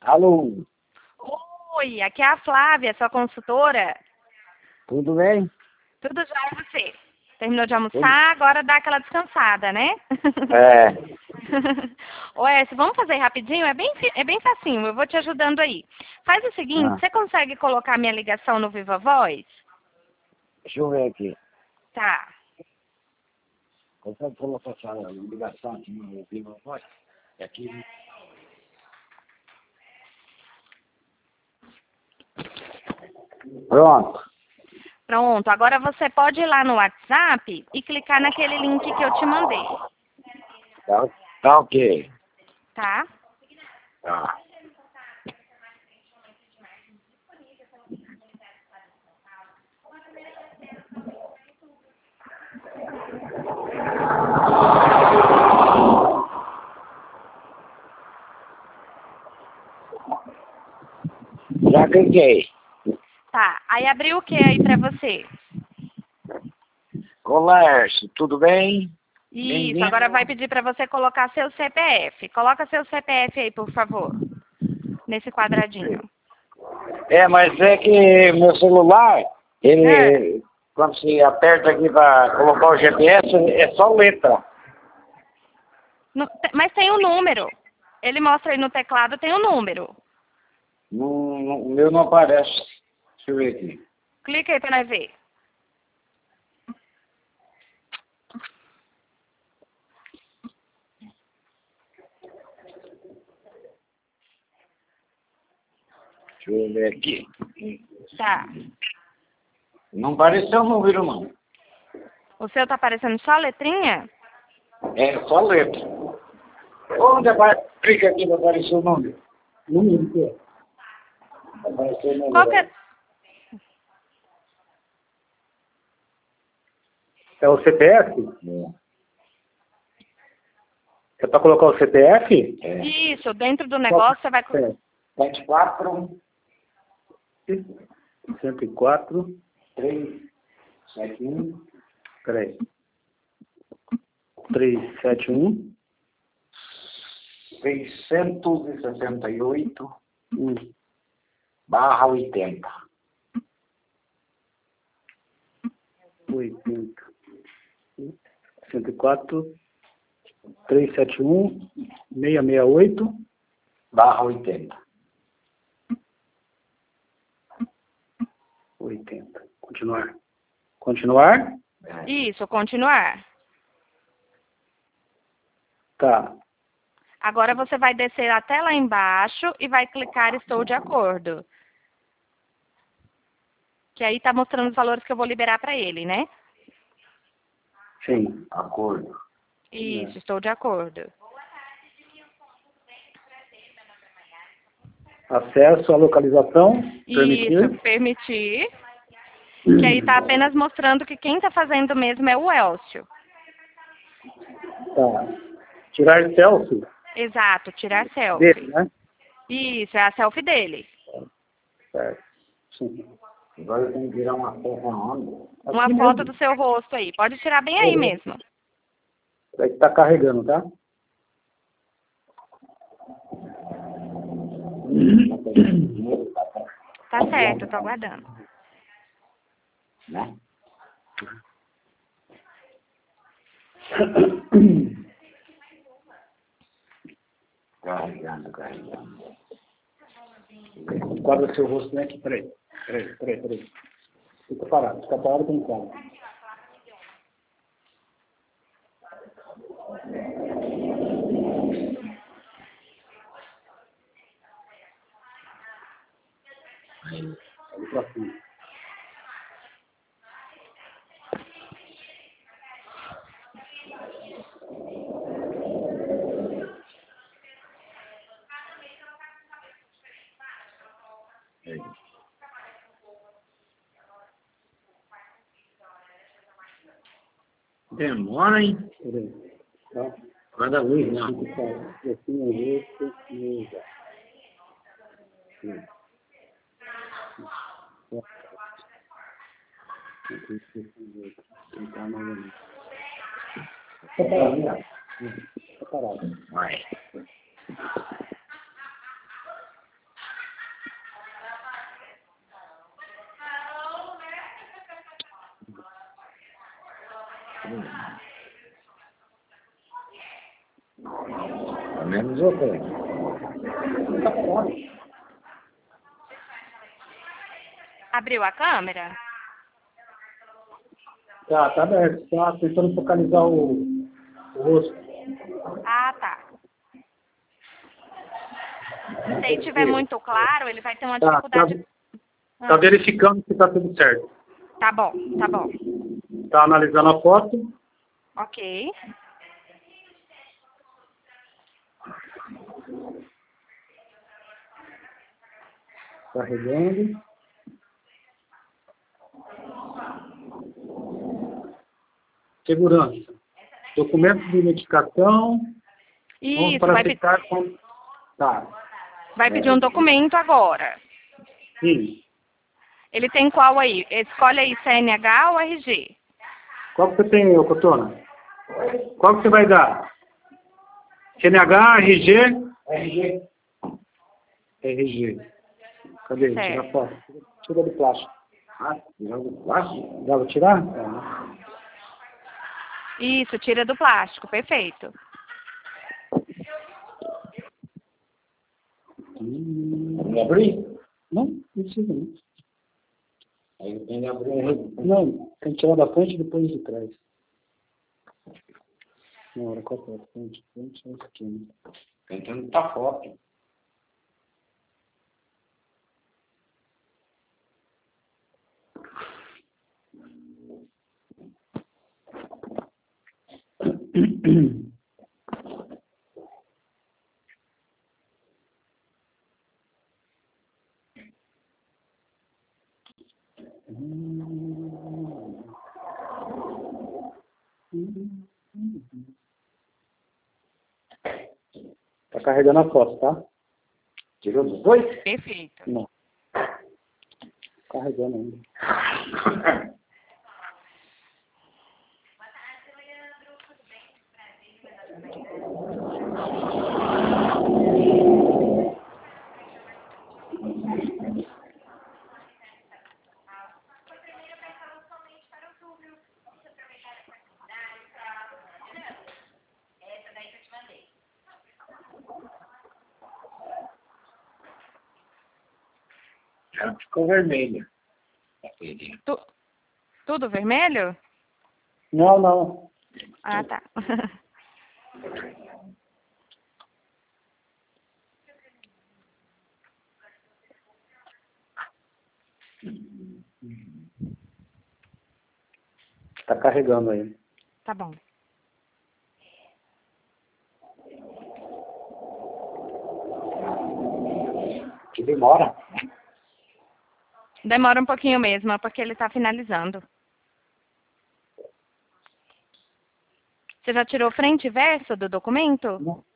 Alô, Oi, aqui é a Flávia, sua consultora. tudo bem? Tudo já é você? Terminou de Tudo. almoçar, agora dá aquela descansada, né? É, Ô, Écio, vamos fazer rapidinho? É bem facinho, eu vou te ajudando aí. Faz o seguinte, ah, você consegue colocar minha ligação no Viva Voz? deixa eu ver aqui. Tá. Consegue colocar essa ligação aqui no Viva Voz? É aqui. Pronto. Pronto, agora você pode ir lá no WhatsApp e clicar naquele link que eu te mandei, Tá ok. tá? Tá. Já cliquei. Tá, aí abriu o que aí pra você? Olá, Ercio, tudo bem? Isso, Bem-vindo. agora vai pedir para você colocar seu CPF. Coloca seu CPF aí, por favor, nesse quadradinho. Mas é que meu celular, É. quando você aperta aqui para colocar o GPS, é só letra. Mas tem um número. Ele mostra aí no teclado, tem um número. O meu não aparece. Deixa eu ver aqui. Clica aí para nós ver. Deixa eu ver aqui. Tá. Não apareceu o número, não. O seu tá aparecendo só a letrinha? É só letra. Onde aparece? Clica aqui para aparecer o número. Número que é? Apareceu o Qual número. que é? É o CPF? É para colocar o CPF? Isso, dentro do negócio você vai... É. 24, 104. 3, 7, 1, Peraí. 371. 668, 1. barra 80. 80. 104. 371. 668. Barra 80. 80. Continuar. Continuar? Isso, continuar. Tá. Agora você vai descer até lá embaixo e vai clicar estou de acordo. Que aí tá mostrando os valores que eu vou liberar para ele, né? Sim. Acordo. Isso, estou de acordo. Acesso à localização. Isso, Permitir. permitir. Que aí tá apenas mostrando que quem tá fazendo mesmo é o Elcio. Tá. Tirar selfie. Exato, tirar selfie. Dele, né? Isso, é a selfie dele. Certo. Sim. Agora eu tenho que tirar uma foto aonde? Uma Aqui foto mesmo. do seu rosto aí. Pode tirar bem aí mesmo. Aí que tá carregando, tá? Tá certo, tô aguardando. Né? Carregando. Enquadra seu rosto, né? Aqui, peraí. Peraí. Fica parado com o quadro. Aí pra cima. Demora, hein? Peraí. Tá? Cada vez não. Fica assim, o rosto e Sim. Tentar novamente. Tá parado. Vai. Tá menos outra. Abriu a câmera? Tá aberto. Tá tentando focalizar o rosto. Ah, tá. Se ele estiver muito claro, ele vai ter uma dificuldade. Tá verificando se tá tudo certo. Tá bom, tá bom. Tá analisando a foto. Ok. Carregando. Segurança. Documento de identificação. Vamos Isso, para ficar com... Tá. vai pedir um documento agora. Sim. Ele tem qual aí? Escolhe aí CNH ou RG. Qual que você tem, ô Cotona? Qual que você vai dar? CNH, RG? RG. RG. Cadê? Certo. Tira a foto. Tira do plástico. Ah, tirar do plástico? Dá pra tirar? Isso, tira do plástico, perfeito. Vamos abrir? Não precisa não. Aí tem que abrir. Não, tem que tirar da frente e depois de trás. Não, era qual que é a frente? Frente é a esquerda. Tentando tá foto. Tá carregando a foto, tá? Tirou dos dois? Perfeito. Não. Carregando ainda. Ela ficou vermelha. Tudo vermelho? Não, não. Ah, tá. Tá carregando aí. Tá bom. Que demora. Demora um pouquinho mesmo, porque ele tá finalizando. Você já tirou frente e verso do documento? Não.